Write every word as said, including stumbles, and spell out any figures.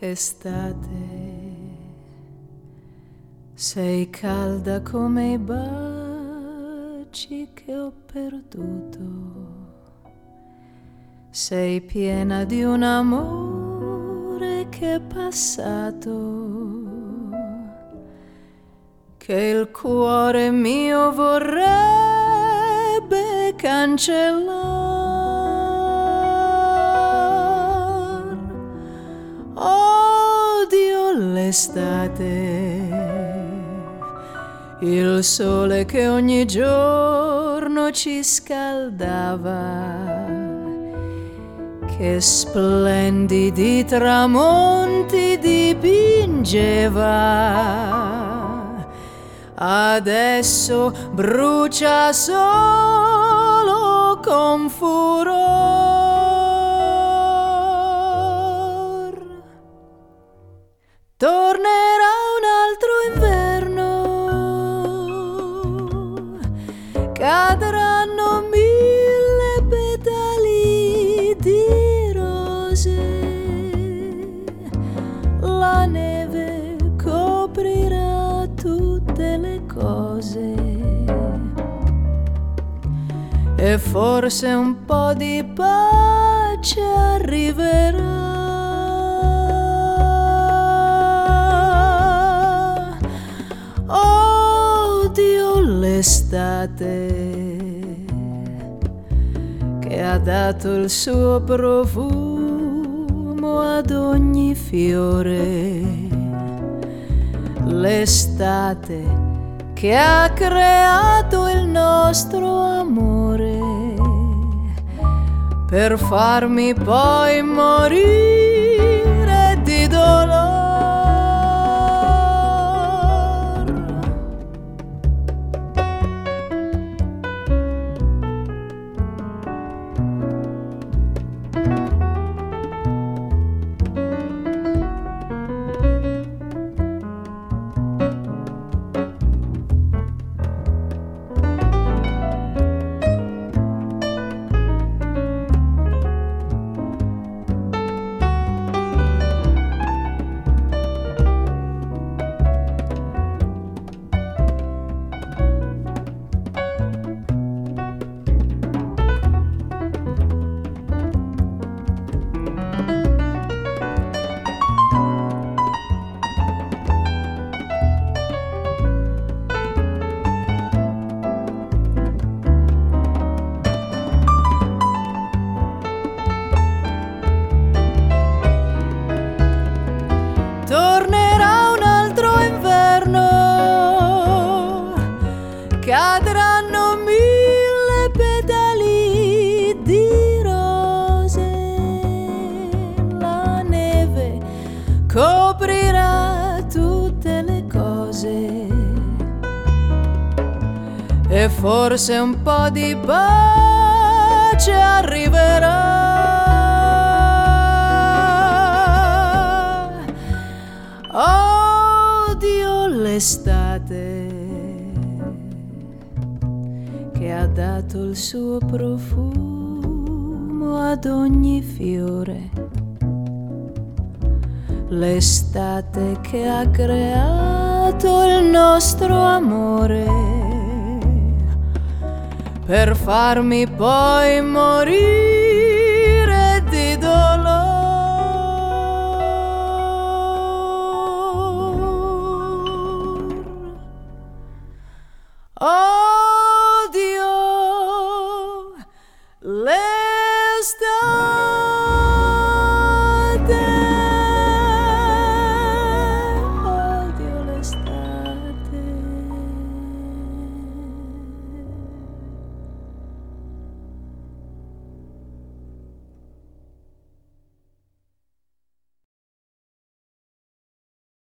Estate, sei calda come i baci che ho perduto, sei piena di un amore che è passato, che il cuore mio vorrebbe cancellare. Odio l'estate, il sole che ogni giorno ci scaldava, che splendidi tramonti dipingeva, adesso brucia solo con furor. Tornerà un altro inverno, cadranno mille petali di rose, la neve coprirà tutte le cose e forse un po' di pace arriverà. Odio l'estate che ha dato il suo profumo ad ogni fiore, l'estate che ha creato il nostro amore per farmi poi morire di dolore. Tornerà un altro inverno, cadranno mille petali di rose, la neve coprirà tutte le cose e forse un po' di pace arriverà. Odio l'estate che ha dato il suo profumo ad ogni fiore, l'estate che ha creato il nostro amore per farmi poi morire di dolore. Oh